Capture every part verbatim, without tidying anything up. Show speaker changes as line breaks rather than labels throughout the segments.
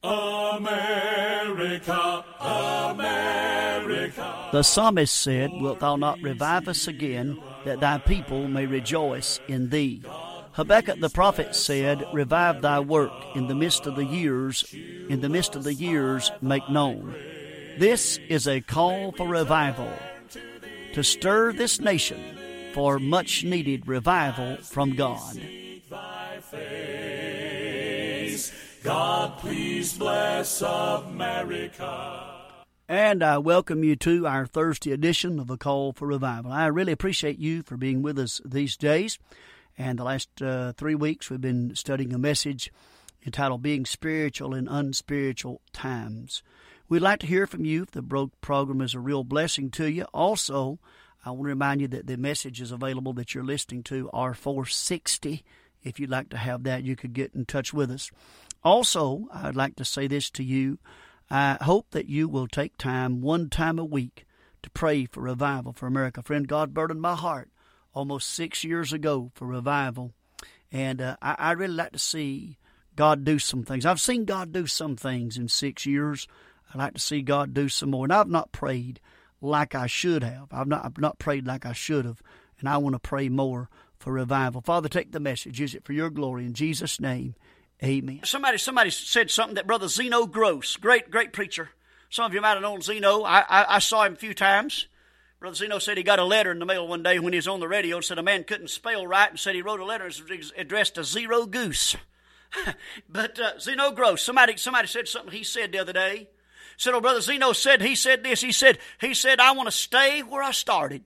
America, America.
The psalmist said, "Wilt thou not revive us again, that thy people may rejoice in thee?" Habakkuk the prophet said, "Revive thy work in the midst of the years, in the midst of the years make known." This is a call for revival, to stir this nation for much needed revival from God.
God, please bless America.
And I welcome you to our Thursday edition of A Call for Revival. I really appreciate you for being with us these days. And the last uh, three weeks we've been studying a message entitled Being Spiritual in Unspiritual Times. We'd like to hear from you if the program is a real blessing to you. Also, I want to remind you that the messages available that you're listening to are four sixty. If you'd like to have that, you could get in touch with us. Also, I'd like to say this to you. I hope that you will take time, one time a week, to pray for revival for America. Friend, God burdened my heart almost six years ago for revival. And uh, I, I really like to see God do some things. I've seen God do some things in six years. I'd like to see God do some more. And I've not prayed like I should have. I've not, I've not prayed like I should have. And I want to pray more for revival. Father, take the message. Use it for your glory. In Jesus' name, amen. Somebody somebody said something that Brother Zeno Gross, great, great preacher. Some of you might have known Zeno. I, I, I saw him a few times. Brother Zeno said he got a letter in the mail one day when he was on the radio and said a man couldn't spell right and said he wrote a letter addressed to Zero Goose. But uh, Zeno Gross, somebody somebody said something he said the other day. Said, oh, Brother Zeno said, he said this, he said, he said, I want to stay where I started.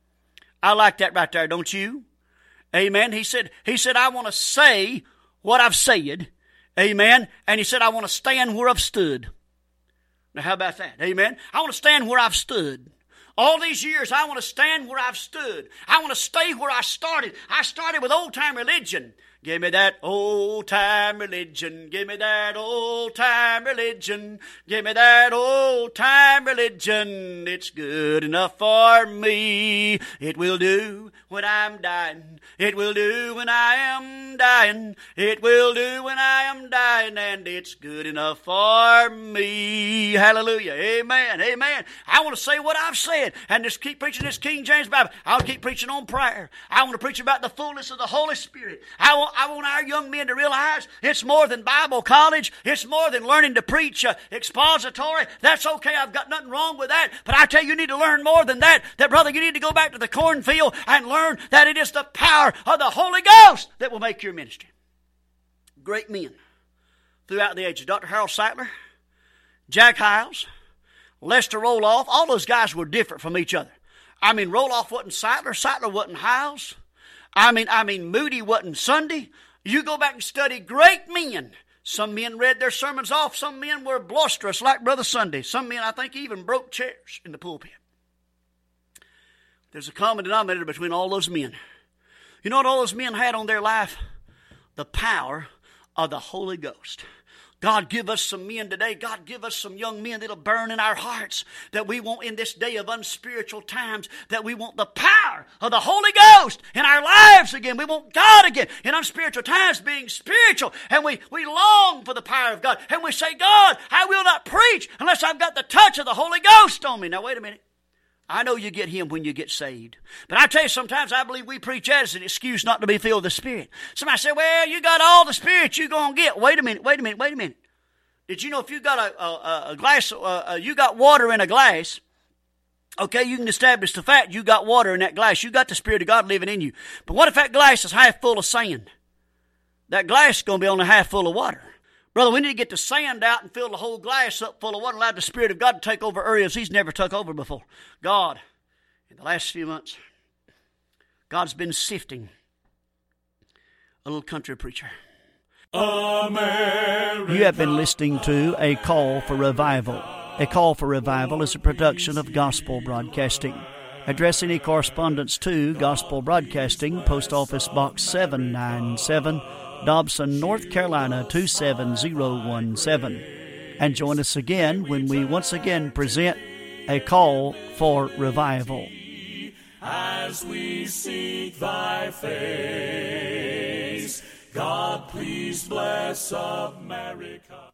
I like that right there, don't you? Amen. He said, he said, I want to say what I've said. Amen. And he said, I want to stand where I've stood. Now, how about that? Amen. I want to stand where I've stood. All these years, I want to stand where I've stood. I want to stay where I started. I started with old-time religion. Give me that old-time religion. Give me that old-time religion. Give me that old-time religion. It's good enough for me. It will do when I'm dying. It will do when I am dying. It will do when I am dying. And it's good enough for me. Hallelujah. Amen. Amen. I want to say what I've said and just keep preaching this King James Bible. I'll keep preaching on prayer. I want to preach about the fullness of the Holy Spirit. I want I want our young men to realize it's more than Bible college. It's more than learning to preach uh, expository. That's okay. I've got nothing wrong with that. But I tell you, you need to learn more than that. That, brother, you need to go back to the cornfield and learn that it is the power of the Holy Ghost that will make your ministry. Great men throughout the ages. Doctor Harold Sattler, Jack Hyles, Lester Roloff, all those guys were different from each other. I mean, Roloff wasn't Sattler. Sattler wasn't Hyles. I mean, I mean, Moody wasn't Sunday. You go back and study great men. Some men read their sermons off. Some men were blusterous like Brother Sunday. Some men, I think, even broke chairs in the pulpit. There's a common denominator between all those men. You know what all those men had on their life? The power of the Holy Ghost. God, give us some men today. God, give us some young men that'll burn in our hearts, that we want in this day of unspiritual times, that we want the power of the Holy Ghost in our lives again. We want God again in unspiritual times being spiritual, and we, we long for the power of God. And we say, God, I will not preach unless I've got the touch of the Holy Ghost on me. Now, wait a minute. I know you get Him when you get saved. But I tell you, sometimes I believe we preach as an excuse not to be filled with the Spirit. Somebody say, well, you got all the Spirit you're going to get. Wait a minute, wait a minute, wait a minute. Did you know if you got a, a, a glass, uh, you got water in a glass, okay, you can establish the fact you got water in that glass. You got the Spirit of God living in you. But what if that glass is half full of sand? That glass is going to be only half full of water. Brother, we need to get the sand out and fill the whole glass up full of water, allow the Spirit of God to take over areas He's never took over before. God, in the last few months, God's been sifting a little country preacher.
America.
You have been listening to A Call for Revival. A Call for Revival is a production of Gospel Broadcasting. Address any correspondence to Gospel Broadcasting, Post Office Box seven ninety-seven, Dobson, North Carolina two seven zero one seven. And join us again when we once again present A Call for Revival.
As we seek Thy face, God, please bless America.